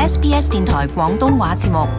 SBS 電台廣東話節目。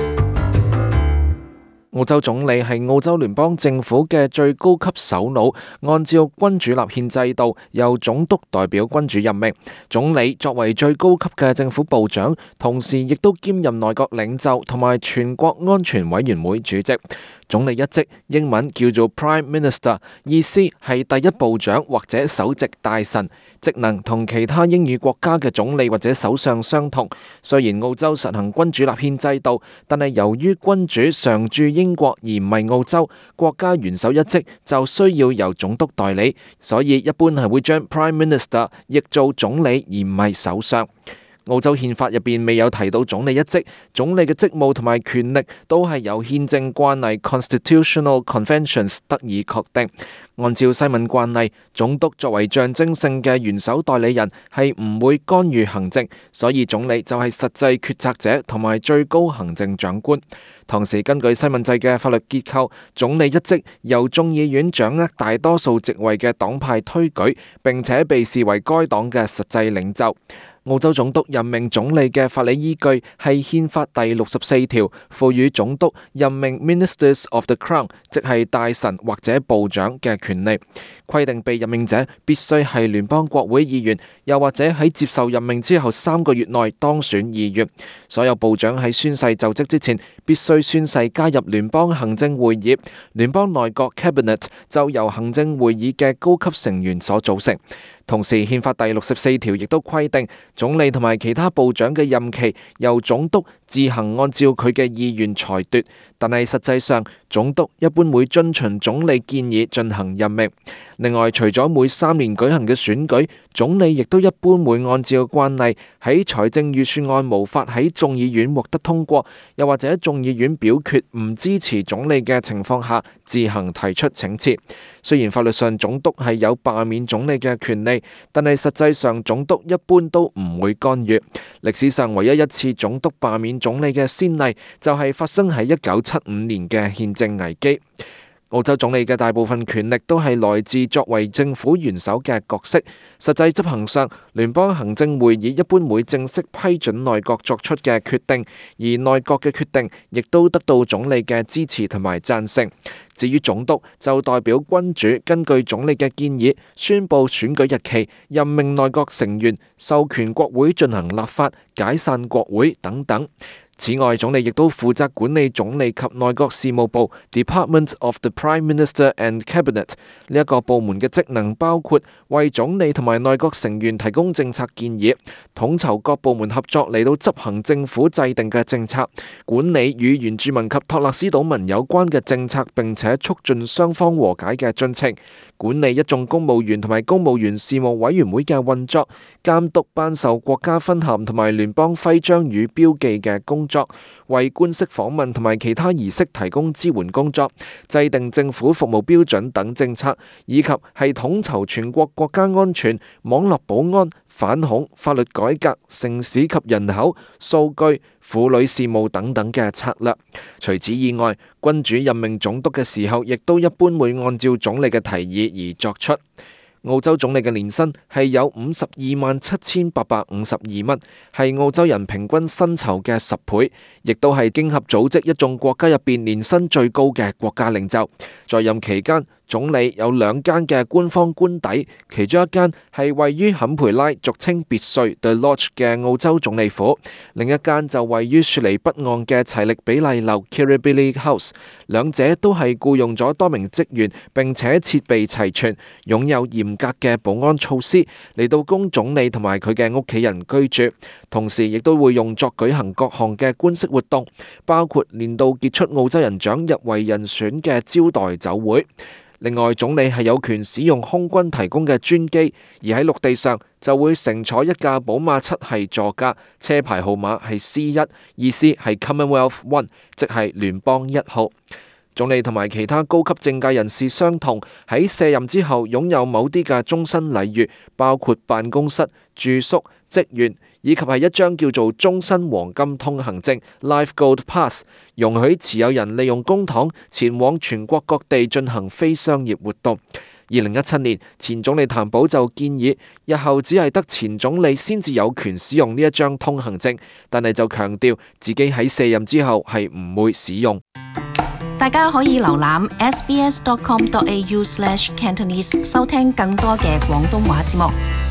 澳洲總理係澳洲聯邦政府嘅最高級首腦，按照君主立憲制度，由總督代表君主任命。總理作為最高級嘅政府部長，同時亦都兼任內閣領袖同埋全國安全委員會主席。總理一職英文叫做 Prime Minister， 意思係第一部長或者首席大臣，職能同其他英語國家嘅總理或者首相相同。雖然澳洲實行君主立憲制度，但係由於君主常駐英國而唔係澳洲，國家元首一職就需要由總督代理，所以一般係會將 Prime Minister 譯做總理而唔係首相。澳洲憲法入邊未有提到總理一職，總理嘅職務同埋權力都係由憲政慣例 Constitutional Conventions 得以確定。按照西敏慣例，總督作為象徵性嘅元首代理人係唔會干預行政，所以總理就係實際決策者同埋最高行政長官。同時，根據西敏制嘅法律結構，總理一職由眾議院掌握大多數席位嘅黨派推舉，並且被視為該黨嘅實際領袖。澳洲總督任命總理嘅法理依據係憲法第64條，賦予總督任命 Ministers of the Crown， 即係大臣或者部長嘅權利，規定被任命者必須係聯邦國會議員，又或者喺接受任命之後3個月內當選議員。所有部長喺宣誓就職之前必須宣誓加入聯邦行政會議，聯邦內閣 Cabinet 就由行政會議嘅高級成員所組成。同時，憲法第64條亦都規定，總理同埋其他部長嘅任期由總督自行按照佢嘅意願裁奪，但係實際上總督一般會遵循總理建議進行任命。另外，除咗每3年舉行嘅選舉，總理亦都一般會按照慣例喺財政預算案無法喺眾議院獲得通過，又或者眾議院表決唔支持總理嘅情況下，自行提出請辭。雖然法律上總督係有罷免總理嘅權利，但係實際上總督一般都唔會干預。歷史上唯一一次總督罷免總理嘅先例，就係發生喺1975年嘅憲政危機。澳洲總理嘅大部分權力都係來自作為政府元首嘅角色，實際執行上，聯邦行政會議一般會正式批准內閣作出嘅決定，而內閣嘅決定亦都得到總理嘅支持同埋贊成。至於總督，就代表君主根據總理嘅建議，宣佈選舉日期、任命內閣成員、授權國會進行立法、解散國會等等。此外，總理亦都負責管理總理及內閣事務部 Department of the Prime Minister and Cabinet。 呢一個部門嘅職能包括為總理同埋內閣成員提供政策建議，統籌各部門合作嚟到執行政府制定嘅政策，管理與原住民及托勒斯島民有關嘅政策，並且促進雙方和解嘅進程，管理一眾公務員同埋公務員事務委員會嘅運作，監督頒授國家勳銜同埋聯邦徽章與標記嘅工作，為官式訪問同埋其他儀式提供支援工作，制定政府服務標準等政策，以及係統籌全國國家安全、網絡保安、反恐、法律改革、城市及人口、數據、婦女事務等等嘅策略。除此以外，君主任命總督嘅時候，亦都一般會按照總理嘅提議而作出。澳洲總理嘅年薪係有527852蚊，係澳洲人平均薪酬嘅10倍，亦都係經合組織一眾國家入邊年薪最高嘅國家領袖。在任期間，總理有2間嘅官方官邸，其中一間係位於坎培拉俗稱別墅 The Lodge 嘅澳洲總理府，另一間就位於雪梨北岸嘅齊力比利樓 Kirribilli House。兩者都係僱用咗多名職員，並且設備齊全，擁有嚴格嘅保安措施嚟到供總理同埋佢嘅屋企人居住，同時亦都會用作舉行各項嘅官式活動，包括年度傑出澳洲人獎入圍人選嘅招待酒會。另外，總理係有權使用空軍提供嘅專機，而喺陸地上就會乘坐一架寶馬7系座駕，車牌號碼係 C1， 意思係 Commonwealth 1， 即係聯邦1號。總理同埋其他高級政界人士相同，喺卸任之後擁有某啲嘅終身禮遇，包括辦公室、住宿、職員，以及係一張叫做終身黃金通行證 Life Gold Pass， 容許持有人利用公帑前往全國各地進行非商業活動。 2017年，前總理譚寶就建議日後只係得前總理先至有權使用呢一張通行證，但係就強調自己喺卸任之後係唔會使用。 大家可以瀏覽 sbs.com.au/cantonese 收聽更多嘅廣東話節目。